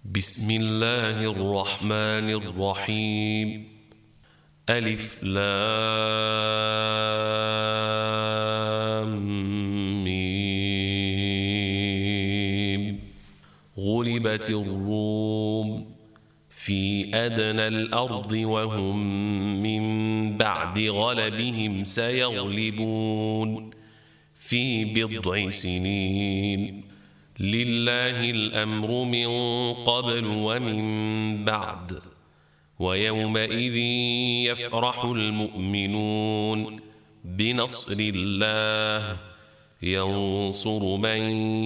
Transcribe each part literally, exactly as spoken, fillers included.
بسم الله الرحمن الرحيم. ألف لام ميم. غلبت الروم في أدنى الأرض وهم من بعد غلبهم سيغلبون في بضع سنين. لله الأمر من قبل ومن بعد، ويومئذ يفرح المؤمنون بنصر الله ينصر من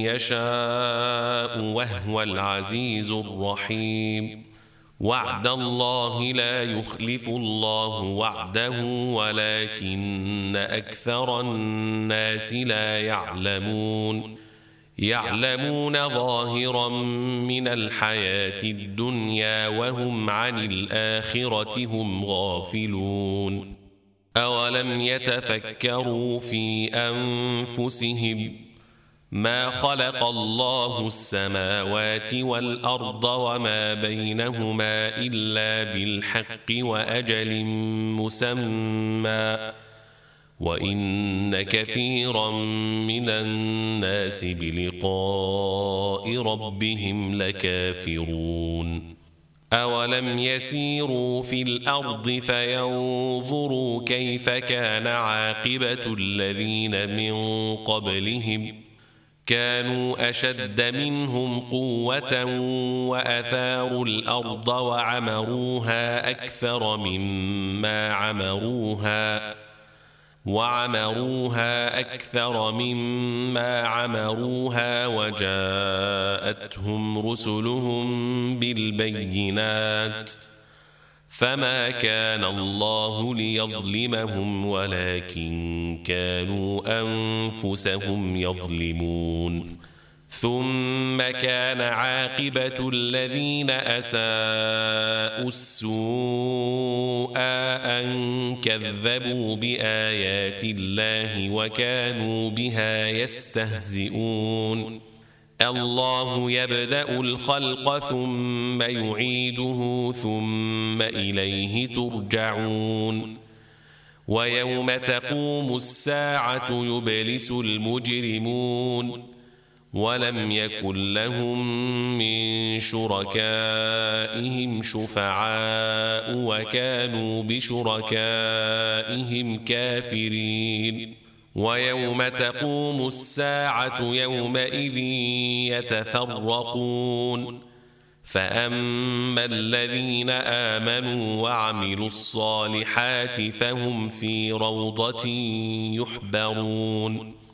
يشاء وهو العزيز الرحيم. وعد الله لا يخلف الله وعده ولكن أكثر الناس لا يعلمون. يعلمون ظاهرا من الحياة الدنيا وهم عن الآخرة هم غافلون. أولم يتفكروا في أنفسهم ما خلق الله السماوات والأرض وما بينهما إلا بالحق وأجل مسمى، وإن كثيرا من الناس بلقاء ربهم لكافرون. أولم يسيروا في الأرض فينظروا كيف كان عاقبة الذين من قبلهم، كانوا أشد منهم قوة وأثاروا الأرض وعمروها أكثر مما عمروها وعمروها أكثر مما عمروها وجاءتهم رسلهم بالبينات، فما كان الله ليظلمهم ولكن كانوا أنفسهم يظلمون. ثم كان عاقبة الذين أساءوا السوء أن كذبوا بآيات الله وكانوا بها يستهزئون. الله يبدأ الخلق ثم يعيده ثم إليه ترجعون. ويوم تقوم الساعة يبلس المجرمون ولم يكن لهم من شركائهم شفعاء وكانوا بشركائهم كافرين. ويوم تقوم الساعة يومئذ يتفرقون، فأما الذين آمنوا وعملوا الصالحات فهم في روضة يحبرون،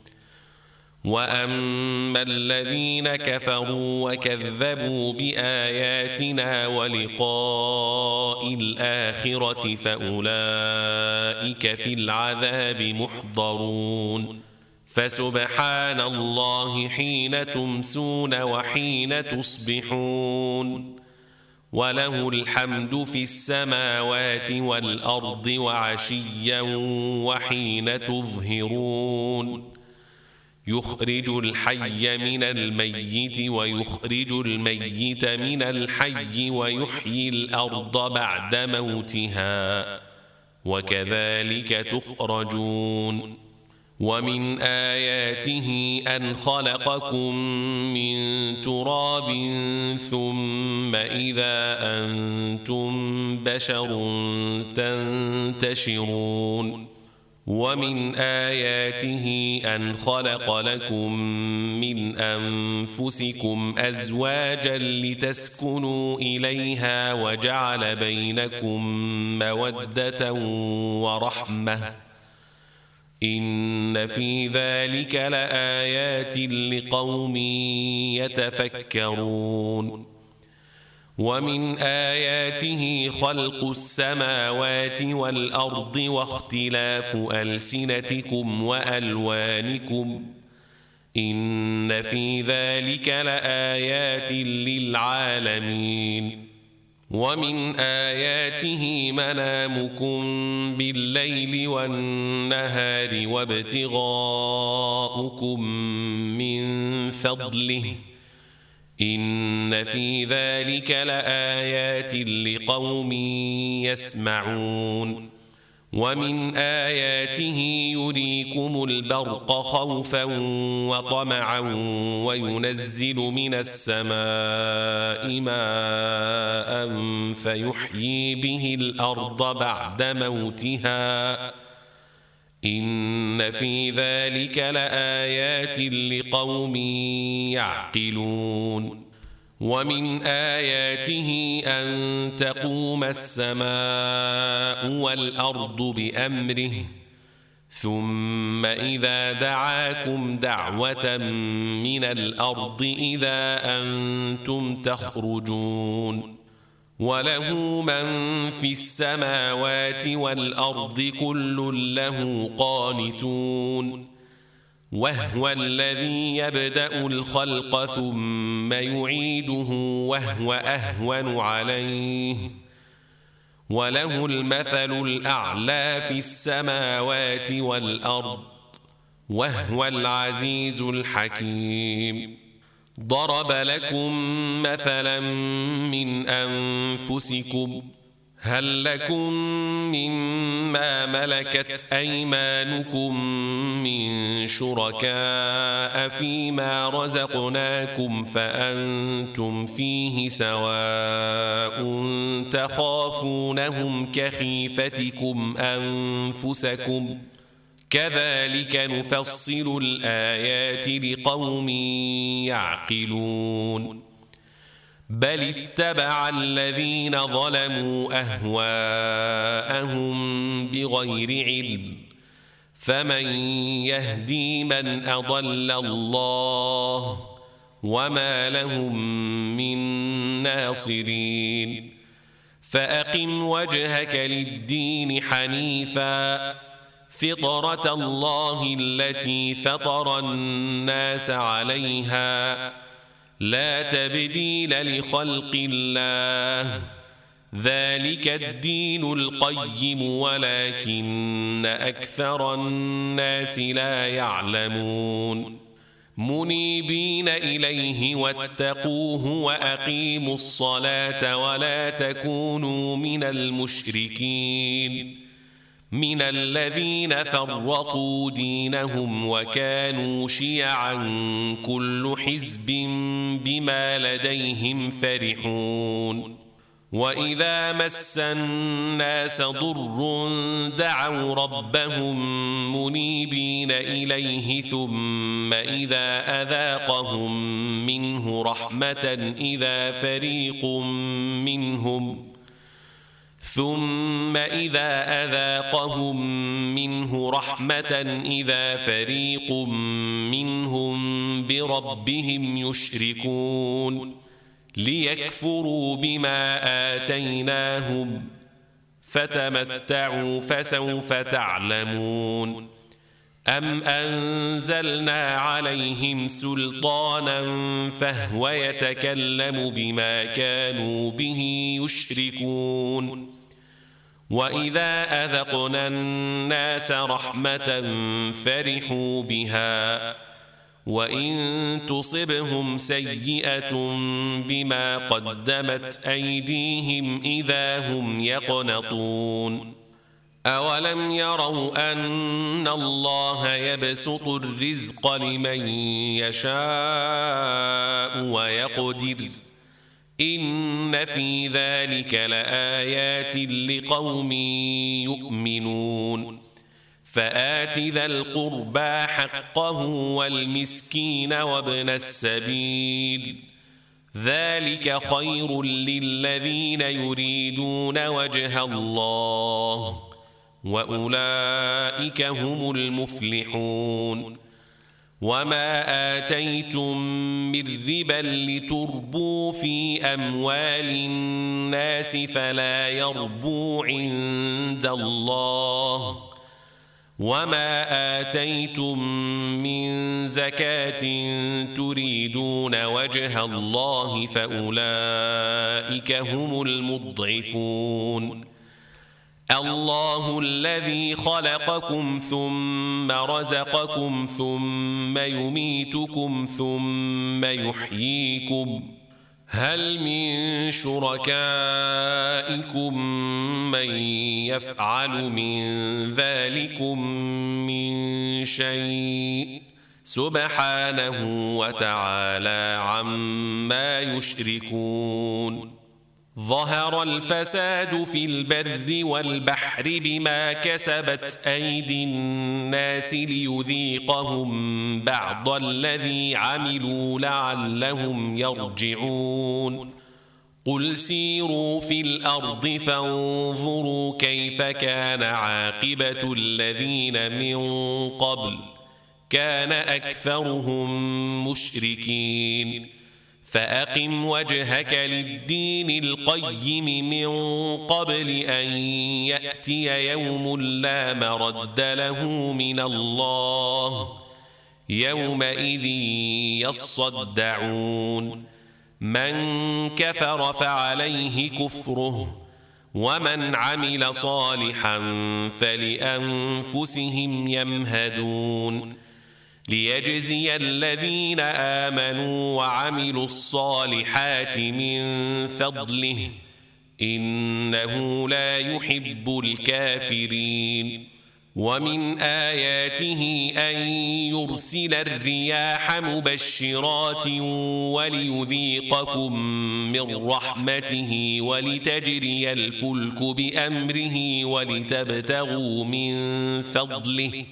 وأما الذين كفروا وكذبوا بآياتنا ولقاء الآخرة فأولئك في العذاب محضرون. فسبحان الله حين تمسون وحين تصبحون، وله الحمد في السماوات والأرض وعشيا وحين تظهرون. يخرج الحي من الميت ويخرج الميت من الحي ويحيي الأرض بعد موتها، وكذلك تخرجون. ومن آياته أن خلقكم من تراب ثم إذا أنتم بشر تنتشرون. ومن آياته أن خلق لكم من أنفسكم أزواجا لتسكنوا إليها وجعل بينكم مودة ورحمة، إن في ذلك لآيات لقوم يتفكرون. ومن آياته خلق السماوات والأرض واختلاف ألسنتكم وألوانكم، إن في ذلك لآيات للعالمين. ومن آياته منامكم بالليل والنهار وابتغاؤكم من فضله إن في ذلك لآيات لقوم يسمعون ومن آياته يريكم البرق خوفا وطمعا وينزل من السماء ماء فيحيي به الأرض بعد موتها إن في ذلك لآيات لقوم يعقلون ومن آياته أن تقوم السماء والأرض بأمره ثم إذا دعاكم دعوة من الأرض إذا أنتم تخرجون وله من في السماوات والأرض كل له قانتون وهو الذي يبدأ الخلق ثم يعيده وهو أهون عليه وله المثل الأعلى في السماوات والأرض وهو العزيز الحكيم ضرب لكم مثلا من أنفسكم هل لكم مما ملكت أيمانكم من شركاء فيما رزقناكم فأنتم فيه سواء تخافونهم كخيفتكم أنفسكم كذلك نفصل الآيات لقوم يعقلون بل اتبع الذين ظلموا أهواءهم بغير علم فمن يهدي من أضل الله وما لهم من ناصرين فأقم وجهك للدين حنيفا فطرة الله التي فطر الناس عليها لا تبديل لخلق الله ذلك الدين القيم ولكن أكثر الناس لا يعلمون منيبين إليه واتقوه وأقيموا الصلاة ولا تكونوا من المشركين من الذين فرقوا دينهم وكانوا شيعا كل حزب بما لديهم فرحون وإذا مس الناس ضر دعوا ربهم منيبين إليه ثم إذا أذاقهم منه رحمة إذا فريق منهم ثم إذا أذاقهم منه رحمة إذا فريق منهم بربهم يشركون ليكفروا بما آتيناهم فتمتعوا فسوف تعلمون أم أنزلنا عليهم سلطانا فهو يتكلم بما كانوا به يشركون وإذا أذقنا الناس رحمة فرحوا بها وإن تصبهم سيئة بما قدمت أيديهم إذا هم يقنطون أولم يروا أن الله يبسط الرزق لمن يشاء ويقدر إن في ذلك لآيات لقوم يؤمنون فآت ذا القربى حقه والمسكين وابن السبيل ذلك خير للذين يريدون وجه الله وأولئك هم المفلحون وما آتيتم من ربا لتربوا في أموال الناس فلا يربو عند الله وما آتيتم من زكاة تريدون وجه الله فأولئك هم المضعفون الله الذي خلقكم ثم رزقكم ثم يميتكم ثم يحييكم هل من شركائكم من يفعل من ذلكم من شيء سبحانه وتعالى عما يشركون ظهر الفساد في البر والبحر بما كسبت أيدي الناس ليذيقهم بعض الذي عملوا لعلهم يرجعون قل سيروا في الأرض فانظروا كيف كان عاقبة الذين من قبل كان أكثرهم مشركين فأقم وجهك للدين القيم من قبل أن يأتي يوم لا مرد له من الله يومئذ يصدعون من كفر فعليه كفره ومن عمل صالحا فلأنفسهم يمهدون ليجزي الذين آمنوا وعملوا الصالحات من فضله إنه لا يحب الكافرين ومن آياته أن يرسل الرياح مبشرات وليذيقكم من رحمته ولتجري الفلك بأمره ولتبتغوا من فضله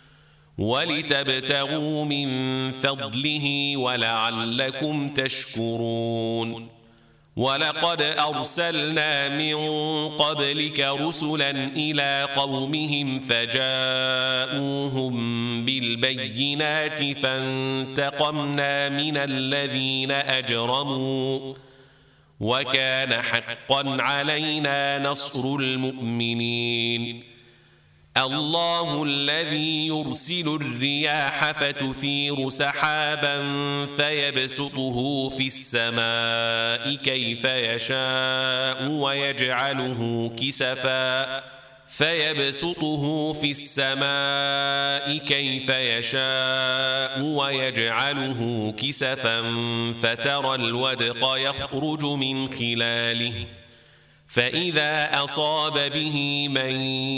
ولتبتغوا من فضله ولعلكم تشكرون ولقد أرسلنا من قبلك رسلا إلى قومهم فجاءوهم بالبينات فانتقمنا من الذين أجرموا وكان حقا علينا نصر المؤمنين الله الذي يرسل الرياح فتثير سحابا فيبسطه في السماء كيف يشاء ويجعله كسفا فيبسطه في السماء كيف يشاء ويجعله كسفا فترى الودق يخرج من خلاله فإذا أصاب به من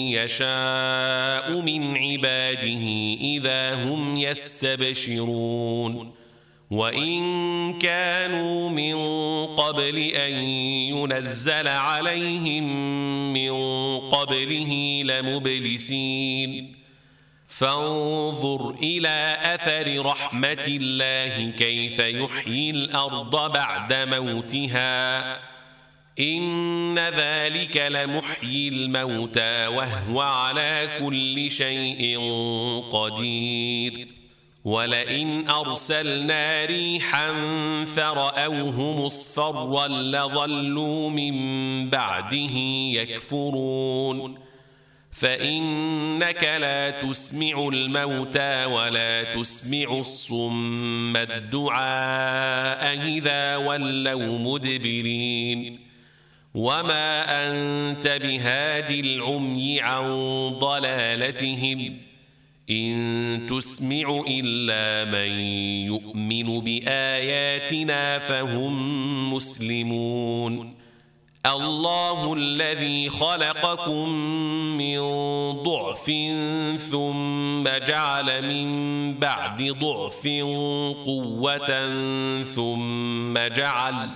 يشاء من عباده إذا هم يستبشرون وإن كانوا من قبل أن ينزل عليهم من قبله لمبلسين فانظر إلى أثر رحمة الله كيف يحيي الأرض بعد موتها إن ذلك لمحيي الموتى وهو على كل شيء قدير ولئن أرسلنا ريحا فرأوه مصفرا لظلوا من بعده يكفرون فإنك لا تسمع الموتى ولا تسمع الصم الدعاء إذا ولوا مدبرين وما أنت بهاد العمي عن ضلالتهم إن تسمع إلا من يؤمن بآياتنا فهم مسلمون الله الذي خلقكم من ضعف ثم جعل من بعد ضعف قوة ثم جعل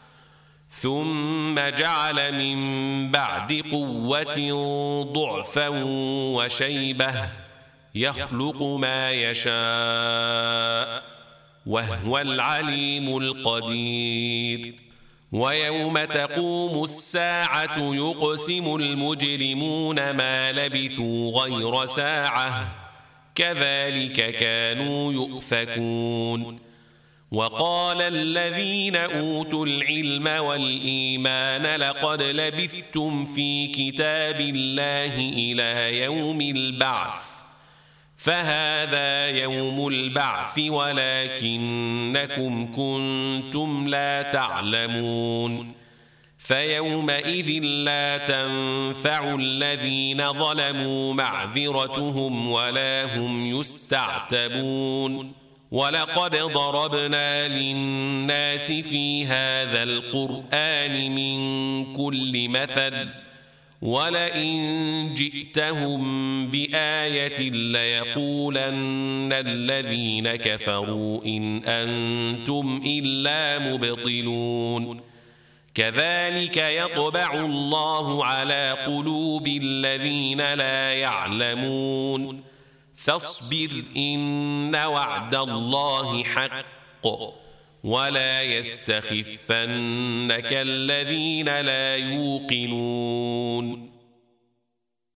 ثم جعل من بعد قوة ضعفا وشيبة يخلق ما يشاء وهو العليم القدير ويوم تقوم الساعة يقسم المجرمون ما لبثوا غير ساعة كذلك كانوا يؤفكون وقال الذين أوتوا العلم والإيمان لقد لبثتم في كتاب الله إلى يوم البعث فهذا يوم البعث ولكنكم كنتم لا تعلمون فيومئذ لا تنفع الذين ظلموا معذرتهم ولا هم يستعتبون ولقد ضربنا للناس في هذا القرآن من كل مثل ولئن جئتهم بآية ليقولن الذين كفروا إن أنتم إلا مبطلون كذلك يطبع الله على قلوب الذين لا يعلمون فاصبر إن وعد الله حق ولا يستخفنك الذين لا يوقنون